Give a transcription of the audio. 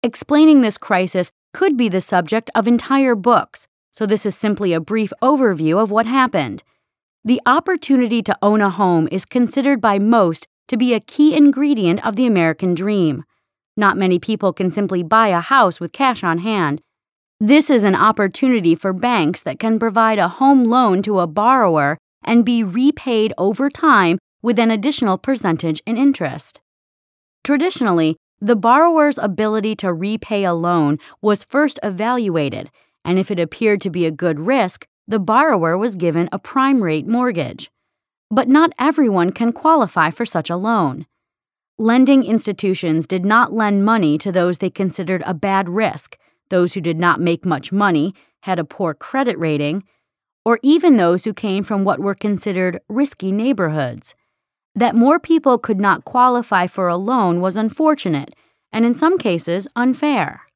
Explaining this crisis could be the subject of entire books, so this is simply a brief overview of what happened. The opportunity to own a home is considered by most to be a key ingredient of the American dream. Not many people can simply buy a house with cash on hand. This is an opportunity for banks that can provide a home loan to a borrower and be repaid over time with an additional percentage in interest. Traditionally, the borrower's ability to repay a loan was first evaluated, and if it appeared to be a good risk, the borrower was given a prime rate mortgage. But not everyone can qualify for such a loan. Lending institutions did not lend money to those they considered a bad risk, those who did not make much money, had a poor credit rating, or even those who came from what were considered risky neighborhoods. That more people could not qualify for a loan was unfortunate, and in some cases unfair.